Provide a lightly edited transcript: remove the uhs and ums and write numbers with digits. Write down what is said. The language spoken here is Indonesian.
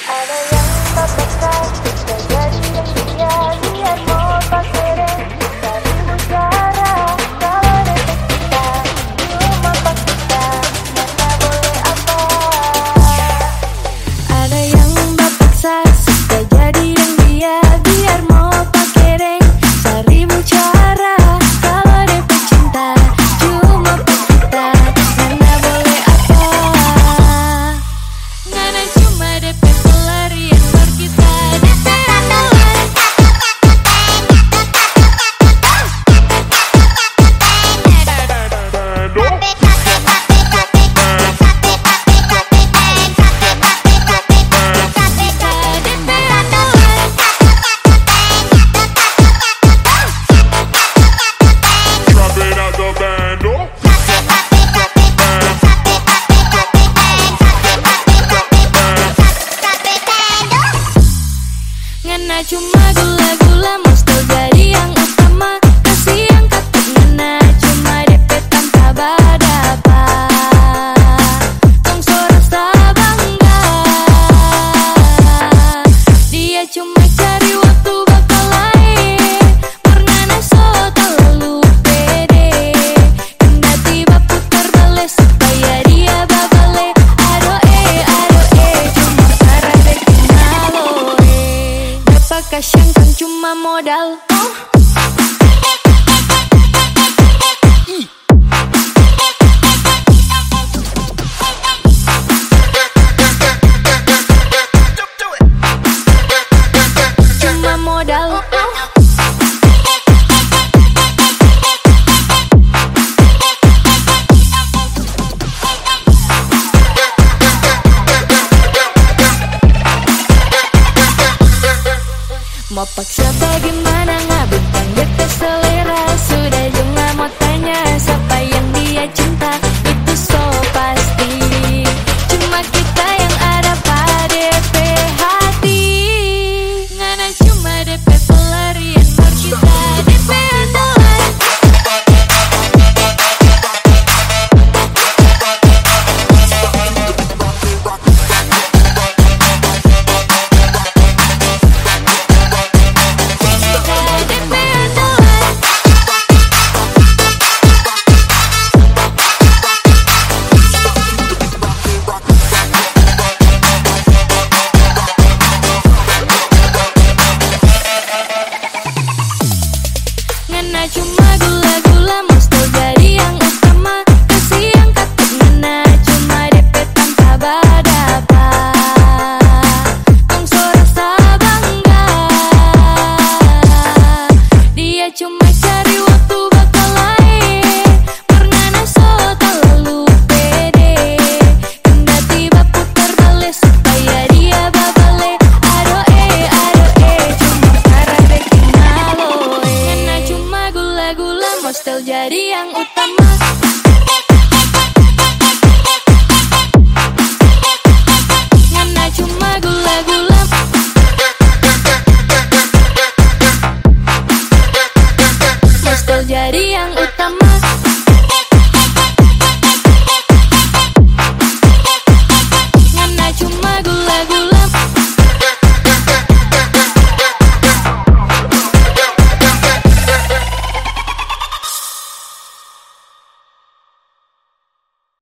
Ada yang terpaksa kita jadi yang dia lihat mau pakai deh. Cari bicara kalau dekat kita cuma pas kita mana boleh apa. Ada yang terpaksa kita jadi yang dia biar mau pakai deh. Cari bicara kalau dekat cinta cuma pas kita mana boleh apa. Ngana cuma dekat pelarian bar kita Ngana cuma gula-gula mesti jadi yang utama. Kasih yang katuk ngana cuma DP tanpa badapa. Tong so rasa bangga. Dia cuma cari waktu bakal lain. Pernah so terlalu pede. Kendati putar balik supaya dia babale. Adoe cuma cara bikin maloe. Kasihan kan cuma modal. Cuma modal. Mau paksa bagaimana ngabintang DP selalu